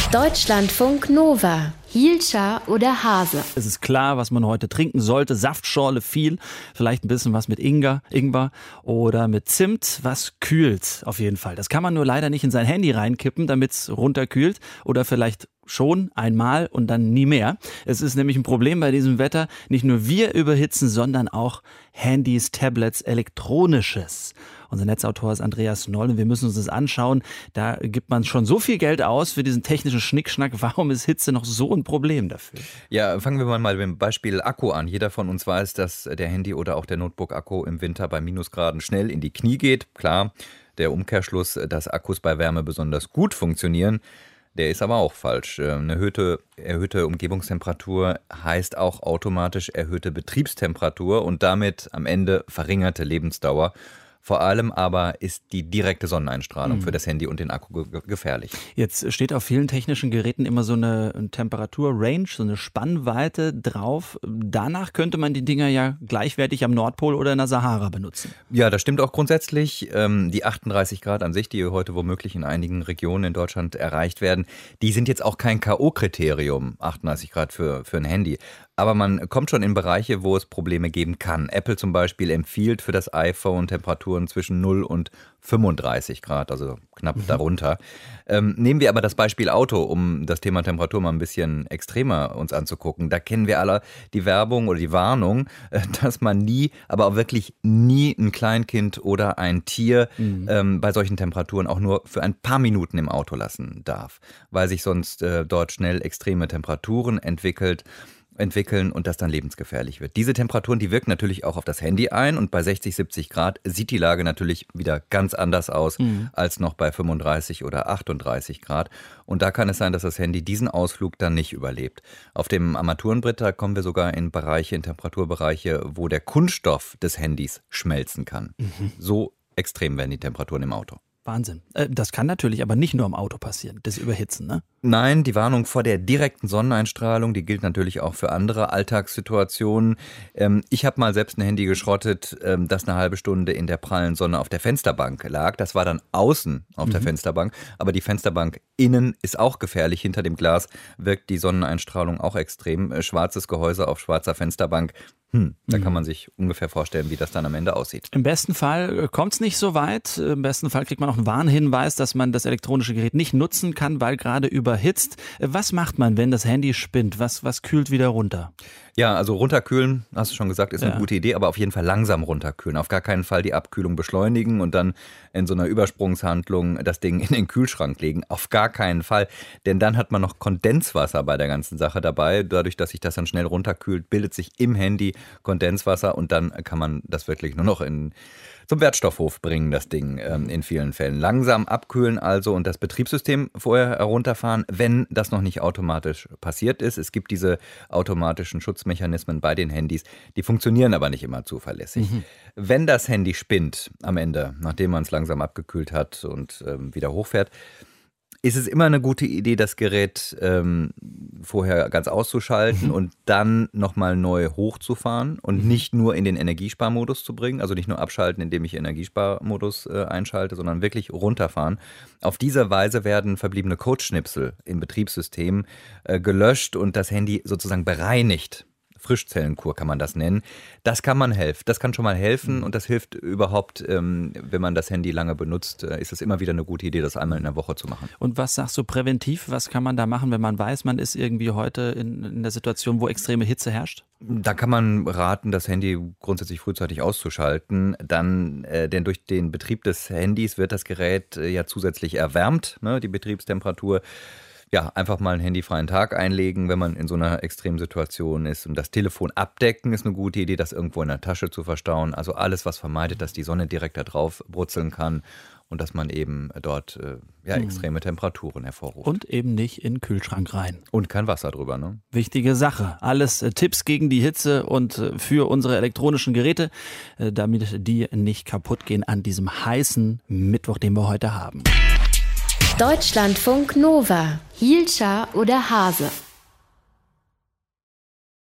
Deutschlandfunk Nova. Hielscher oder Hase? Es ist klar, was man heute trinken sollte. Saftschorle viel, vielleicht ein bisschen was mit Ingwer oder mit Zimt, was kühlt auf jeden Fall. Das kann man nur leider nicht in sein Handy reinkippen, damit es runterkühlt oder vielleicht schon einmal und dann nie mehr. Es ist nämlich ein Problem bei diesem Wetter. Nicht nur wir überhitzen, sondern auch Handys, Tablets, Elektronisches. Unser Netzautor ist Andreas Noll und wir müssen uns das anschauen. Da gibt man schon so viel Geld aus für diesen technischen Schnickschnack. Warum ist Hitze noch so ein Problem dafür? Ja, fangen wir mal mit dem Beispiel Akku an. Jeder von uns weiß, dass der Handy- oder auch der Notebook-Akku im Winter bei Minusgraden schnell in die Knie geht. Klar, der Umkehrschluss, dass Akkus bei Wärme besonders gut funktionieren, der ist aber auch falsch. Eine erhöhte Umgebungstemperatur heißt auch automatisch erhöhte Betriebstemperatur und damit am Ende verringerte Lebensdauer. Vor allem aber ist die direkte Sonneneinstrahlung für das Handy und den Akku gefährlich. Jetzt steht auf vielen technischen Geräten immer so eine Temperaturrange, so eine Spannweite drauf. Danach könnte man die Dinger ja gleichwertig am Nordpol oder in der Sahara benutzen. Ja, das stimmt auch grundsätzlich. Die 38 Grad an sich, die heute womöglich in einigen Regionen in Deutschland erreicht werden, die sind jetzt auch kein K.O.-Kriterium, 38 Grad für ein Handy. Aber man kommt schon in Bereiche, wo es Probleme geben kann. Apple zum Beispiel empfiehlt für das iPhone Temperaturen zwischen 0 und 35 Grad, also knapp darunter. Nehmen wir aber das Beispiel Auto, um das Thema Temperatur mal ein bisschen extremer uns anzugucken. Da kennen wir alle die Werbung oder die Warnung, dass man nie, aber auch wirklich nie ein Kleinkind oder ein Tier bei solchen Temperaturen auch nur für ein paar Minuten im Auto lassen darf, weil sich sonst dort schnell extreme Temperaturen entwickeln und das dann lebensgefährlich wird. Diese Temperaturen, die wirken natürlich auch auf das Handy ein und bei 60, 70 Grad sieht die Lage natürlich wieder ganz anders aus als noch bei 35 oder 38 Grad. Und da kann es sein, dass das Handy diesen Ausflug dann nicht überlebt. Auf dem Armaturenbrett, da kommen wir sogar in Temperaturbereiche, wo der Kunststoff des Handys schmelzen kann. So extrem werden die Temperaturen im Auto. Wahnsinn. Das kann natürlich aber nicht nur im Auto passieren, das Überhitzen, ne? Nein, die Warnung vor der direkten Sonneneinstrahlung, die gilt natürlich auch für andere Alltagssituationen. Ich habe mal selbst ein Handy geschrottet, das eine halbe Stunde in der prallen Sonne auf der Fensterbank lag. Das war dann außen auf der Fensterbank, aber die Fensterbank innen ist auch gefährlich. Hinter dem Glas wirkt die Sonneneinstrahlung auch extrem. Schwarzes Gehäuse auf schwarzer Fensterbank. Da kann man sich ungefähr vorstellen, wie das dann am Ende aussieht. Im besten Fall kommt es nicht so weit. Im besten Fall kriegt man auch einen Warnhinweis, dass man das elektronische Gerät nicht nutzen kann, weil gerade überhitzt. Was macht man, wenn das Handy spinnt? Was kühlt wieder runter? Ja, also runterkühlen, hast du schon gesagt, ist eine gute Idee, aber auf jeden Fall langsam runterkühlen. Auf gar keinen Fall die Abkühlung beschleunigen und dann in so einer Übersprungshandlung das Ding in den Kühlschrank legen. Auf gar keinen Fall, denn dann hat man noch Kondenswasser bei der ganzen Sache dabei. Dadurch, dass sich das dann schnell runterkühlt, bildet sich im Handy Kondenswasser und dann kann man das wirklich nur noch zum Wertstoffhof bringen, das Ding in vielen Fällen. Langsam abkühlen also und das Betriebssystem vorher herunterfahren, wenn das noch nicht automatisch passiert ist. Es gibt diese automatischen Schutzmechanismen bei den Handys, die funktionieren aber nicht immer zuverlässig. Wenn das Handy spinnt am Ende, nachdem man es langsam abgekühlt hat und wieder hochfährt, ist es immer eine gute Idee, das Gerät vorher ganz auszuschalten und dann nochmal neu hochzufahren und nicht nur in den Energiesparmodus zu bringen, also nicht nur abschalten, indem ich Energiesparmodus einschalte, sondern wirklich runterfahren. Auf diese Weise werden verbliebene Codeschnipsel im Betriebssystem gelöscht und das Handy sozusagen bereinigt. Frischzellenkur kann man das nennen. Das kann schon mal helfen und das hilft überhaupt, wenn man das Handy lange benutzt, ist es immer wieder eine gute Idee, das einmal in der Woche zu machen. Und was sagst du präventiv? Was kann man da machen, wenn man weiß, man ist irgendwie heute in der Situation, wo extreme Hitze herrscht? Da kann man raten, das Handy grundsätzlich frühzeitig auszuschalten. Denn durch den Betrieb des Handys wird das Gerät ja zusätzlich erwärmt, ne, die Betriebstemperatur. Ja, einfach mal einen handyfreien Tag einlegen, wenn man in so einer extremen Situation ist. Und das Telefon abdecken ist eine gute Idee, das irgendwo in der Tasche zu verstauen. Also alles, was vermeidet, dass die Sonne direkt da drauf brutzeln kann und dass man eben dort extreme Temperaturen hervorruft. Und eben nicht in den Kühlschrank rein. Und kein Wasser drüber, ne? Wichtige Sache. Alles Tipps gegen die Hitze und für unsere elektronischen Geräte, damit die nicht kaputt gehen an diesem heißen Mittwoch, den wir heute haben. Deutschlandfunk Nova. Hielscher oder Hase?